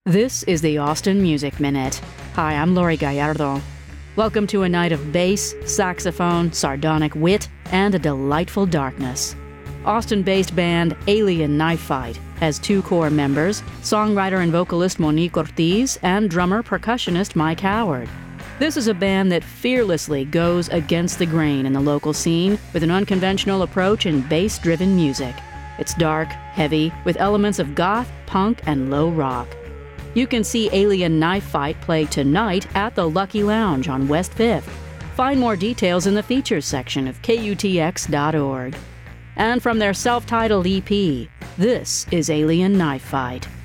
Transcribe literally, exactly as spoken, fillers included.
This is the Austin Music Minute. Hi, I'm Lori Gallardo. Welcome to a night of bass, saxophone, sardonic wit, and a delightful darkness. Austin-based band Alien Knife Fight has two core members, songwriter and vocalist Monique Ortiz and drummer-percussionist Mike Howard. This is a band that fearlessly goes against the grain in the local scene with an unconventional approach in bass-driven music. It's dark, heavy, with elements of goth, punk, and low rock. You can see Alien Knife Fight play tonight at the Lucky Lounge on West fifth. Find more details in the features section of K U T X dot org. And from their self-titled E P, this is Alien Knife Fight.